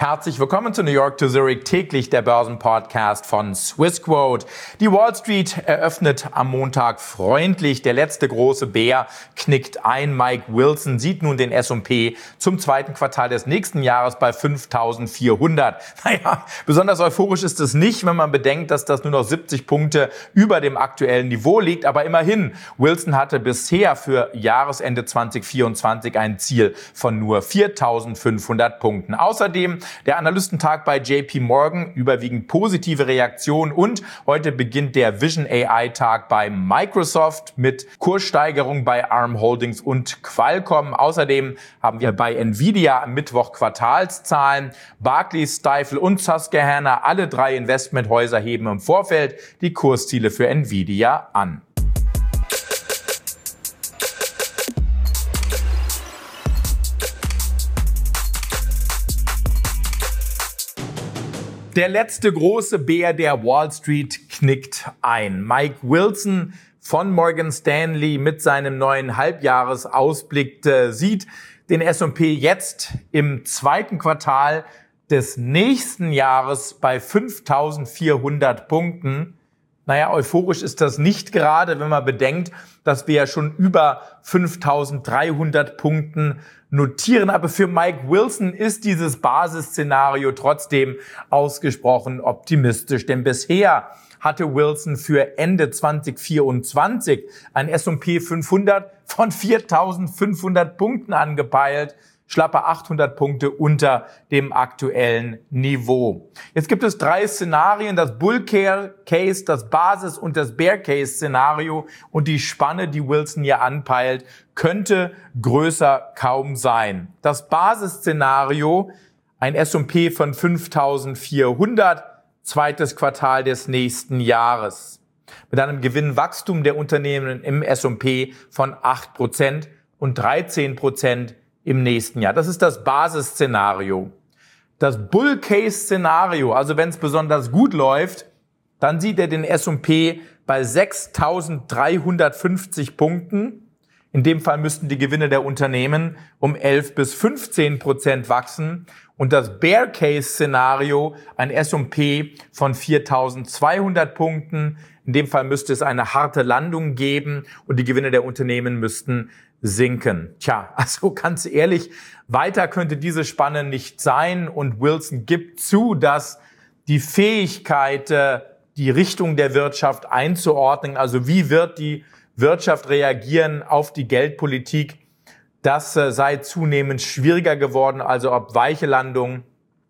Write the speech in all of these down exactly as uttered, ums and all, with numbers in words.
Herzlich willkommen zu New York to Zurich, täglich der Börsenpodcast von Swissquote. Die Wall Street eröffnet am Montag freundlich. Der letzte große Bär knickt ein. Mike Wilson sieht nun den S und P zum zweiten Quartal des nächsten Jahres bei fünftausendvierhundert. Naja, besonders euphorisch ist es nicht, wenn man bedenkt, dass das nur noch siebzig Punkte über dem aktuellen Niveau liegt. Aber immerhin, Wilson hatte bisher für Jahresende zweitausendvierundzwanzig ein Ziel von nur viertausendfünfhundert Punkten. Außerdem der Analystentag bei J P Morgan, überwiegend positive Reaktionen, und heute beginnt der Vision A I-Tag bei Microsoft mit Kurssteigerung bei Arm Holdings und Qualcomm. Außerdem haben wir bei Nvidia am Mittwoch Quartalszahlen. Barclays, Stifel und Susquehanna, alle drei Investmenthäuser, heben im Vorfeld die Kursziele für Nvidia an. Der letzte große Bär der Wall Street knickt ein. Mike Wilson von Morgan Stanley mit seinem neuen Halbjahresausblick äh, sieht den S und P jetzt im zweiten Quartal des nächsten Jahres bei fünftausendvierhundert Punkten. Naja, euphorisch ist das nicht gerade, wenn man bedenkt, dass wir ja schon über fünftausenddreihundert Punkten notieren. Aber für Mike Wilson ist dieses Basisszenario trotzdem ausgesprochen optimistisch. Denn bisher hatte Wilson für Ende zweitausendvierundzwanzig ein S und P fünfhundert von viertausendfünfhundert Punkten angepeilt. Schlappe achthundert Punkte unter dem aktuellen Niveau. Jetzt gibt es drei Szenarien, das Bull Case, das Basis- und das Bear Case Szenario, und die Spanne, die Wilson hier anpeilt, könnte größer kaum sein. Das Basisszenario, ein S und P von fünftausendvierhundert, zweites Quartal des nächsten Jahres, mit einem Gewinnwachstum der Unternehmen im S und P von acht Prozent und dreizehn Prozent im nächsten Jahr. Das ist das Basisszenario. Das Bull-Case-Szenario, also wenn es besonders gut läuft, dann sieht er den S und P bei sechstausenddreihundertfünfzig Punkten. In dem Fall müssten die Gewinne der Unternehmen um elf bis fünfzehn Prozent wachsen. Und das Bear-Case-Szenario, ein S und P von viertausendzweihundert Punkten. In dem Fall müsste es eine harte Landung geben und die Gewinne der Unternehmen müssten sinken. Tja, also ganz ehrlich, weiter könnte diese Spanne nicht sein, und Wilson gibt zu, dass die Fähigkeit, die Richtung der Wirtschaft einzuordnen, also wie wird die Wirtschaft reagieren auf die Geldpolitik, das sei zunehmend schwieriger geworden, also ob weiche Landung,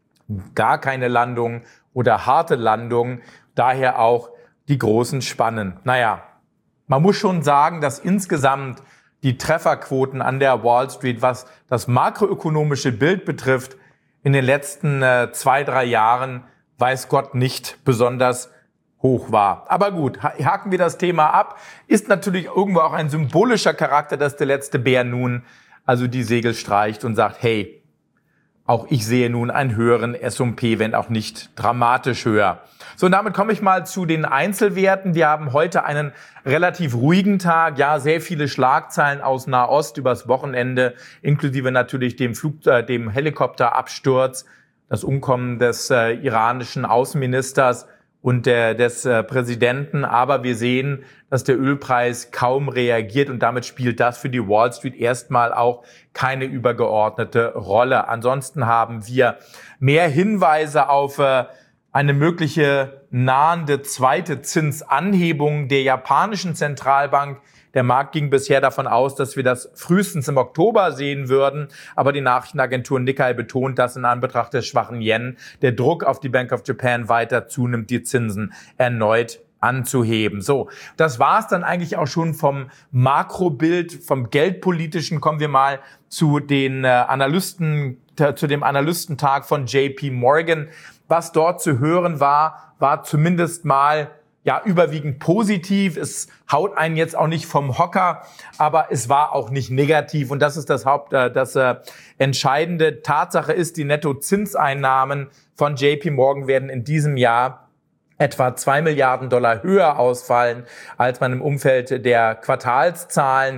gar keine Landung oder harte Landung, daher auch die großen Spannen. Naja, man muss schon sagen, dass insgesamt die Trefferquoten an der Wall Street, was das makroökonomische Bild betrifft, in den letzten äh, zwei, drei Jahren, weiß Gott, nicht besonders hoch war. Aber gut, haken wir das Thema ab. Ist natürlich irgendwo auch ein symbolischer Charakter, dass der letzte Bär nun also die Segel streicht und sagt, hey, auch ich sehe nun einen höheren S und P, wenn auch nicht dramatisch höher. So, und damit komme ich mal zu den Einzelwerten. Wir haben heute einen relativ ruhigen Tag. Ja, sehr viele Schlagzeilen aus Nahost übers Wochenende, inklusive natürlich dem Flug, äh, dem Helikopterabsturz, das Umkommen des äh, iranischen Außenministers und der, des äh, Präsidenten. Aber wir sehen, dass der Ölpreis kaum reagiert, und damit spielt das für die Wall Street erstmal auch keine übergeordnete Rolle. Ansonsten haben wir mehr Hinweise auf äh, eine mögliche nahende zweite Zinsanhebung der japanischen Zentralbank. Der Markt ging bisher davon aus, dass wir das frühestens im Oktober sehen würden. Aber die Nachrichtenagentur Nikkei betont, dass in Anbetracht des schwachen Yen der Druck auf die Bank of Japan weiter zunimmt, die Zinsen erneut anzuheben. So, das war's dann eigentlich auch schon vom Makrobild, vom Geldpolitischen. Kommen wir mal zu den äh, Analysten, zu dem Analystentag von J P Morgan. Was dort zu hören war, war zumindest mal ja überwiegend positiv. Es haut einen jetzt auch nicht vom Hocker, aber es war auch nicht negativ, und das ist das Haupt, äh, das äh, entscheidende. Tatsache ist, die Nettozinseinnahmen von J P Morgan werden in diesem Jahr etwa zwei Milliarden Dollar höher ausfallen, als man im Umfeld der Quartalszahlen für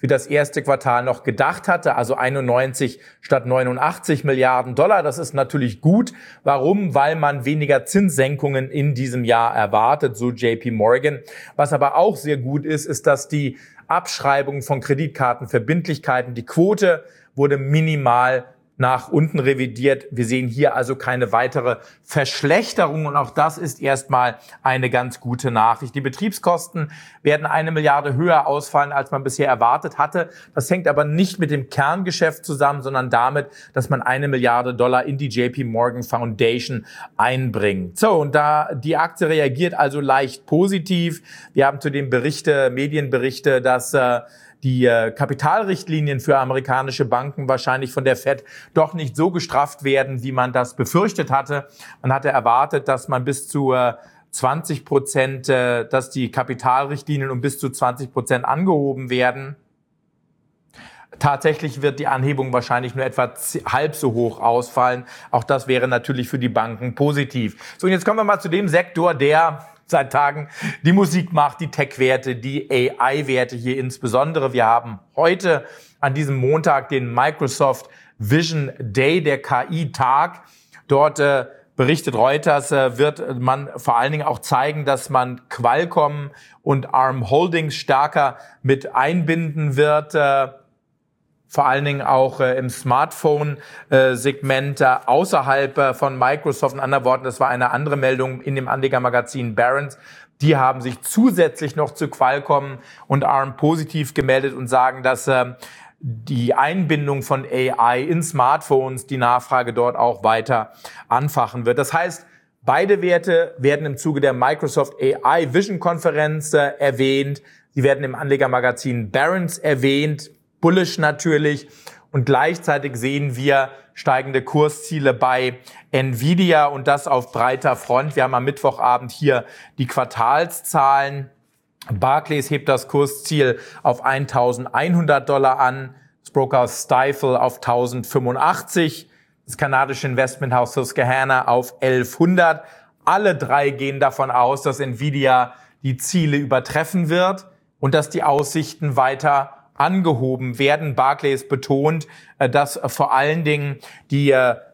für das erste Quartal noch gedacht hatte, also einundneunzig statt neunundachtzig Milliarden Dollar. Das ist natürlich gut. Warum? Weil man weniger Zinssenkungen in diesem Jahr erwartet, so J P Morgan. Was aber auch sehr gut ist, ist, dass die Abschreibung von Kreditkartenverbindlichkeiten, die Quote wurde minimal nach unten revidiert. Wir sehen hier also keine weitere Verschlechterung und auch das ist erstmal eine ganz gute Nachricht. Die Betriebskosten werden eine Milliarde höher ausfallen, als man bisher erwartet hatte. Das hängt aber nicht mit dem Kerngeschäft zusammen, sondern damit, dass man eine Milliarde Dollar in die J P Morgan Foundation einbringt. So, und da die Aktie reagiert also leicht positiv. Wir haben zudem Berichte, Medienberichte, dass äh, die äh, Kapitalrichtlinien für amerikanische Banken wahrscheinlich von der Fed doch nicht so gestrafft werden, wie man das befürchtet hatte. Man hatte erwartet, dass man bis zu äh, zwanzig Prozent, äh, dass die Kapitalrichtlinien um bis zu zwanzig Prozent angehoben werden. Tatsächlich wird die Anhebung wahrscheinlich nur etwa halb so hoch ausfallen. Auch das wäre natürlich für die Banken positiv. So, und jetzt kommen wir mal zu dem Sektor, der seit Tagen die Musik macht, die Tech-Werte, die A I-Werte hier insbesondere. Wir haben heute an diesem Montag den Microsoft Vision Day, der K I-Tag. Dort äh, berichtet Reuters, äh, wird man vor allen Dingen auch zeigen, dass man Qualcomm und Arm Holdings stärker mit einbinden wird. Äh, vor allen Dingen auch äh, im Smartphone-Segment äh, außerhalb äh, von Microsoft. In anderen Worten, das war eine andere Meldung in dem Anlegermagazin Barron's. Die haben sich zusätzlich noch zu Qualcomm und Arm positiv gemeldet und sagen, dass äh, die Einbindung von A I in Smartphones die Nachfrage dort auch weiter anfachen wird. Das heißt, beide Werte werden im Zuge der Microsoft A I Vision Konferenz äh, erwähnt. Sie werden im Anlegermagazin Barron's erwähnt. Bullish natürlich. Und gleichzeitig sehen wir steigende Kursziele bei Nvidia und das auf breiter Front. Wir haben am Mittwochabend hier die Quartalszahlen. Barclays hebt das Kursziel auf eintausendeinhundert Dollar an. Das Broker Stifel auf tausendfünfundachtzig. Das kanadische Investmenthaus Susquehanna auf elfhundert. Alle drei gehen davon aus, dass Nvidia die Ziele übertreffen wird und dass die Aussichten weiter angehoben werden. Barclays betont, dass vor allen Dingen die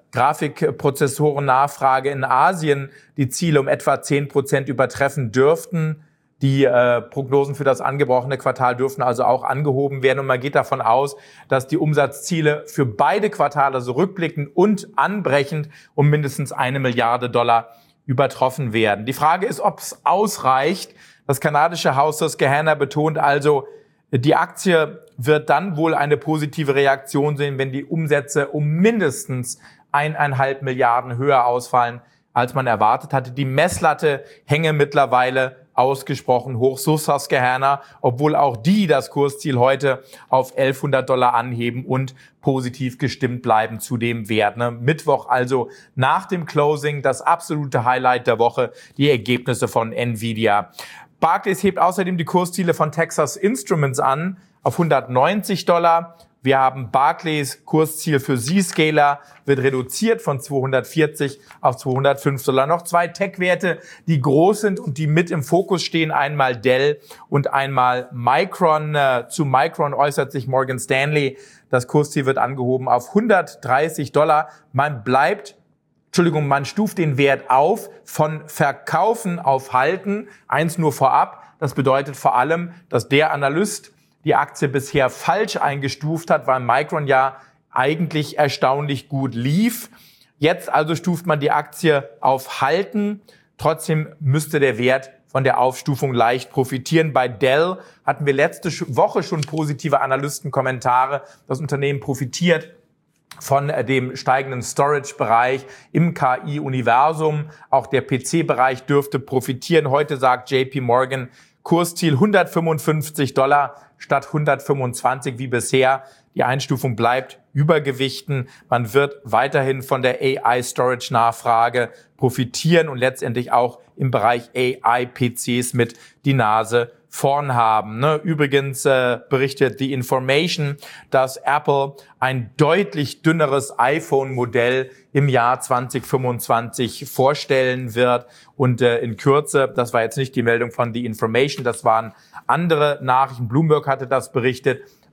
Grafikprozessoren-Nachfrage in Asien die Ziele um etwa zehn Prozent übertreffen dürften. Die äh, Prognosen für das angebrochene Quartal dürfen also auch angehoben werden. Und man geht davon aus, dass die Umsatzziele für beide Quartale, also rückblickend und anbrechend, um mindestens eine Milliarde Dollar übertroffen werden. Die Frage ist, ob es ausreicht. Das kanadische Haus Susquehanna betont also, die Aktie wird dann wohl eine positive Reaktion sehen, wenn die Umsätze um mindestens eineinhalb Milliarden höher ausfallen, als man erwartet hatte. Die Messlatte hänge mittlerweile ausgesprochen hoch, so Susquehanna, obwohl auch die das Kursziel heute auf elfhundert Dollar anheben und positiv gestimmt bleiben zu dem Wert. Ne? Mittwoch also nach dem Closing das absolute Highlight der Woche, die Ergebnisse von Nvidia. Barclays hebt außerdem die Kursziele von Texas Instruments an auf hundertneunzig Dollar. Wir haben Barclays Kursziel für Zscaler wird reduziert von zweihundertvierzig auf zweihundertfünf Dollar. Noch zwei Tech-Werte, die groß sind und die mit im Fokus stehen. Einmal Dell und einmal Micron. Äh, zu Micron äußert sich Morgan Stanley. Das Kursziel wird angehoben auf hundertdreißig Dollar. Man bleibt Entschuldigung, man stuft den Wert auf von Verkaufen auf Halten. Eins nur vorab. Das bedeutet vor allem, dass der Analyst die Aktie bisher falsch eingestuft hat, weil Micron ja eigentlich erstaunlich gut lief. Jetzt also stuft man die Aktie auf Halten. Trotzdem müsste der Wert von der Aufstufung leicht profitieren. Bei Dell hatten wir letzte Woche schon positive Analystenkommentare. Das Unternehmen profitiert von dem steigenden Storage-Bereich im K I-Universum. Auch der P C-Bereich dürfte profitieren. Heute sagt J P Morgan, Kursziel hundertfünfundfünfzig Dollar statt hundertfünfundzwanzig wie bisher. Die Einstufung bleibt Übergewichten. Man wird weiterhin von der A I-Storage-Nachfrage profitieren und letztendlich auch im Bereich A I-P Cs mit die Nase vorn haben. Ne? Übrigens äh, berichtet The Information, dass Apple ein deutlich dünneres iPhone-Modell im Jahr zwanzig fünfundzwanzig vorstellen wird. Und äh, in Kürze, das war jetzt nicht die Meldung von The Information, das waren andere Nachrichten. Bloomberg hatte das berichtet,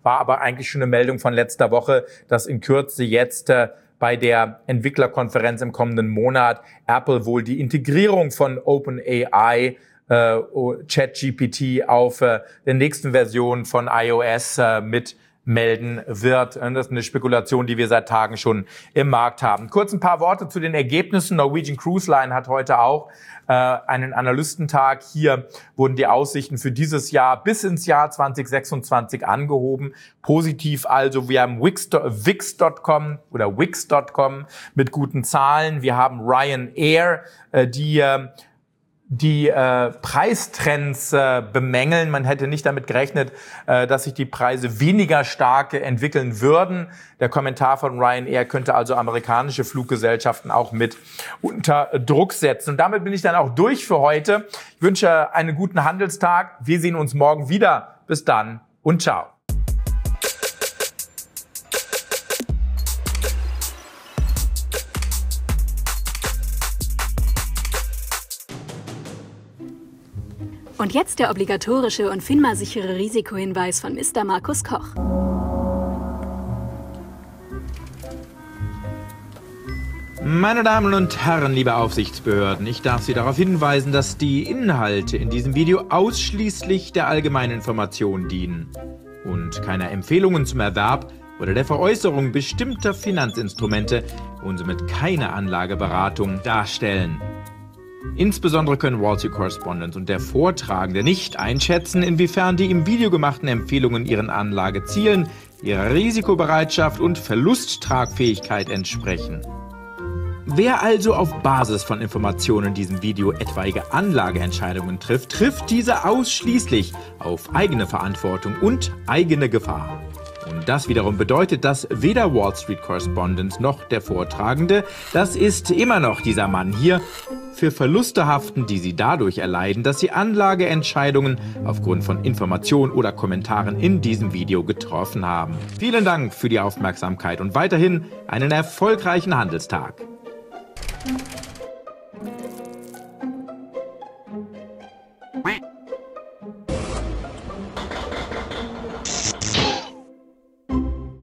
war aber eigentlich schon eine Meldung von letzter Woche, dass in Kürze jetzt äh, bei der Entwicklerkonferenz im kommenden Monat Apple wohl die Integrierung von OpenAI, äh, ChatGPT auf äh, der nächsten Version von iOS äh, mit melden wird. Das ist eine Spekulation, die wir seit Tagen schon im Markt haben. Kurz ein paar Worte zu den Ergebnissen. Norwegian Cruise Line hat heute auch äh, einen Analystentag. Hier wurden die Aussichten für dieses Jahr bis ins Jahr zwanzig sechsundzwanzig angehoben. Positiv also, wir haben Wix Punkt com oder Wix Punkt com mit guten Zahlen. Wir haben Ryanair, äh, die äh, die äh, Preistrends äh, bemängeln. Man hätte nicht damit gerechnet, äh, dass sich die Preise weniger stark entwickeln würden. Der Kommentar von Ryanair könnte also amerikanische Fluggesellschaften auch mit unter Druck setzen. Und damit bin ich dann auch durch für heute. Ich wünsche einen guten Handelstag. Wir sehen uns morgen wieder. Bis dann und ciao. Und jetzt der obligatorische und FINMA-sichere Risikohinweis von Mister Markus Koch. Meine Damen und Herren, liebe Aufsichtsbehörden, ich darf Sie darauf hinweisen, dass die Inhalte in diesem Video ausschließlich der allgemeinen Information dienen und keine Empfehlungen zum Erwerb oder der Veräußerung bestimmter Finanzinstrumente und somit keine Anlageberatung darstellen. Insbesondere können Wall Street Correspondent und der Vortragende nicht einschätzen, inwiefern die im Video gemachten Empfehlungen ihren Anlagezielen, ihrer Risikobereitschaft und Verlusttragfähigkeit entsprechen. Wer also auf Basis von Informationen in diesem Video etwaige Anlageentscheidungen trifft, trifft diese ausschließlich auf eigene Verantwortung und eigene Gefahr. Und das wiederum bedeutet, dass weder Wall Street Correspondent noch der Vortragende, das ist immer noch dieser Mann hier, für Verluste haften, die sie dadurch erleiden, dass sie Anlageentscheidungen aufgrund von Informationen oder Kommentaren in diesem Video getroffen haben. Vielen Dank für die Aufmerksamkeit und weiterhin einen erfolgreichen Handelstag. Quack.